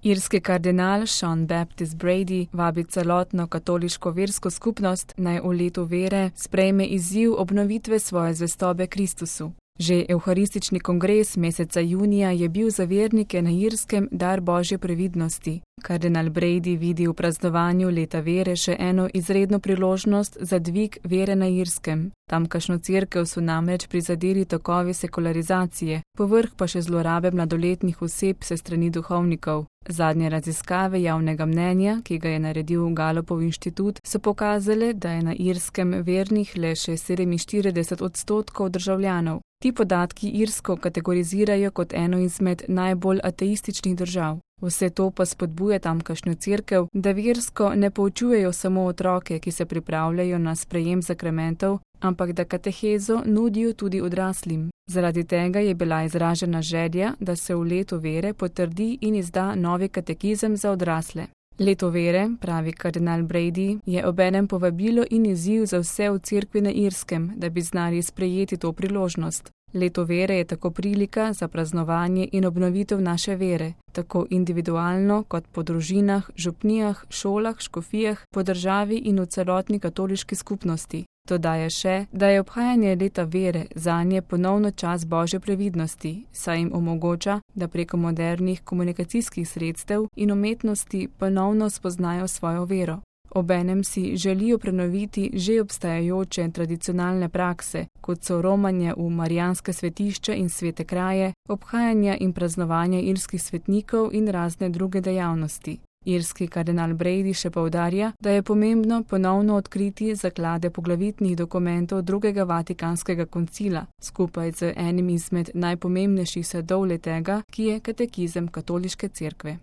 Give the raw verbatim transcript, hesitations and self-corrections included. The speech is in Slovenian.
Irski kardinal Sean Baptist Brady vabi celotno katoliško versko skupnost, naj v letu vere sprejme izziv obnovitve svoje zvestobe Kristusu. Že evharistični kongres meseca junija je bil za vernike na Irskem dar Božje previdnosti. Kardinal Brady vidi v praznovanju leta vere še eno izredno priložnost za dvig vere na Irskem. Tamkajšnjo cerkev so namreč prizadeli tokovi sekularizacije, povrh pa še zlorabe mladoletnih oseb se strani duhovnikov. Zadnje raziskave javnega mnenja, ki ga je naredil Galupov inštitut, so pokazale, da je na Irskem vernih le še sedeminštirideset odstotkov državljanov. Ti podatki Irsko kategorizirajo kot eno izmed najbolj ateističnih držav. Vse to pa spodbuja tamkajšnjo cerkev, da versko ne poučujejo samo otroke, ki se pripravljajo na sprejem sakramentov, ampak da katehezo nudijo tudi odraslim. Zaradi tega je bila izražena želja, da se v letu vere potrdi in izda novi katekizem za odrasle. Leto vere, pravi kardinal Brady, je obenem povabilo in izziv za vse v cerkvi na Irskem, da bi znali sprejeti to priložnost. Leto vere je tako prilika za praznovanje in obnovitev naše vere, tako individualno kot po družinah, župnijah, šolah, škofijah, po državi in v celotni katoliški skupnosti. Dodaja še, da je obhajanje leta vere zanje ponovno čas Božje previdnosti, saj jim omogoča, da preko modernih komunikacijskih sredstev in umetnosti ponovno spoznajo svojo vero. Obenem si želijo prenoviti že obstajajoče tradicionalne prakse, kot so romanje v marijanske svetišča in svete kraje, obhajanja in praznovanja irskih svetnikov in razne druge dejavnosti. Irski kardinal Brady še poudarja, da je pomembno ponovno odkriti zaklade poglavitnih dokumentov drugega Vatikanskega koncila, skupaj z enim izmed najpomembnejših sadov le-tega, ki je katekizem katoliške cerkve.